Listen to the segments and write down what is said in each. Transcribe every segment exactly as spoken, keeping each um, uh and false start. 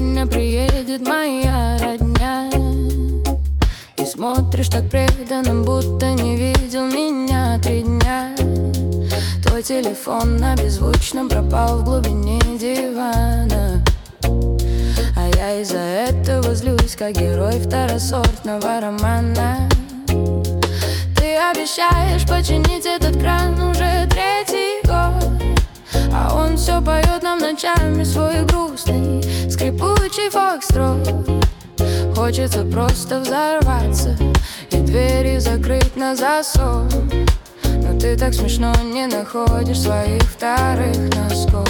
сегодня приедет моя родня. И смотришь так преданно, будто не видел меня три дня. Твой телефон на беззвучном пропал в глубине дивана, а я из-за этого злюсь, как герой второсортного романа. Ты обещаешь починить этот кран уже третий год, а он все поет нам ночами свой грустный, скрипучий фокстрот. Хочется просто взорваться и двери закрыть на засов, но ты так смешно не находишь своих вторых носков.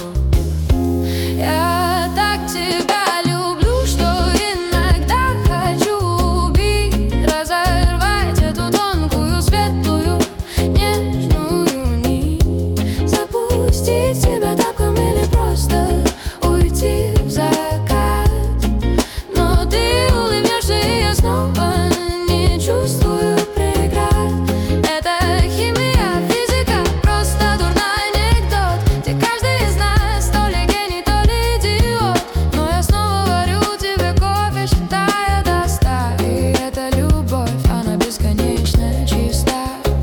Я так тебя люблю, что иногда хочу убить, разорвать эту тонкую, светлую, нежную нить, запустить тебя тапком или просто уйти в закат. Но ты улыбнешься, и я снова не чувствую преград. Это химия, физика, просто дурной анекдот, где каждый из нас то ли гений, то ли идиот. Но я снова варю тебе кофе, считая до ста. И эта любовь, она бесконечно чиста.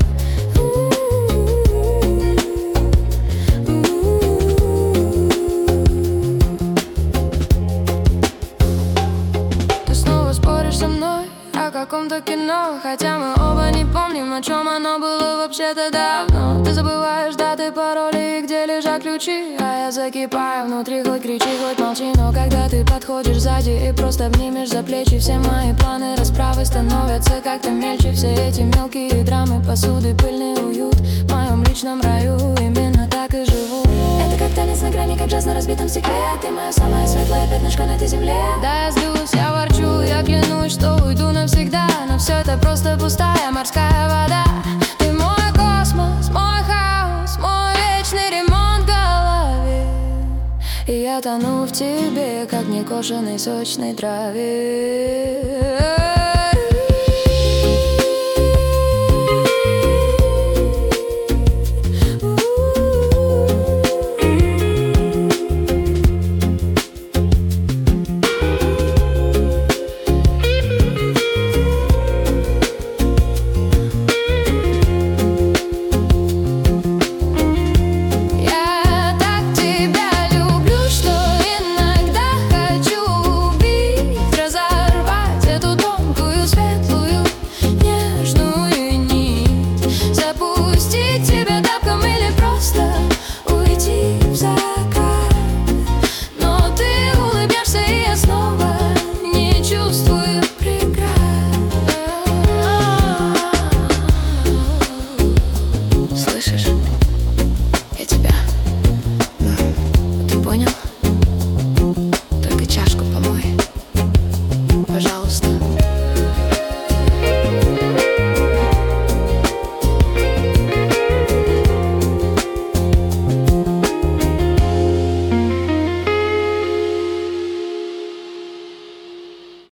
Ты снова споришь со мной о каком-то кино, хотя мы оба не помним, о чем оно было вообще-то давно. Ты забываешь даты, пароли и где лежат ключи, а я закипаю внутри, хоть кричи, хоть молчи. Но когда ты подходишь сзади и просто обнимешь за плечи, все мои планы расправы становятся как-то мельче. Все эти мелкие драмы, посуды, пыльный уют в моем личном раю, именно так и живу. Это как танец на грани, как джаз на разбитом стекле. Ты мое самое светлое пятнышко на этой земле. Да, я злюсь, я ворчу, я клянусь, что уйду навсегда, но все это просто пустая морская вода. Ты мой космос, мой хаос, мой вечный ремонт в голове, и я тону в тебе, как в некошенной сочной траве. Я тебя, ну, ты понял? Только чашку помой, пожалуйста.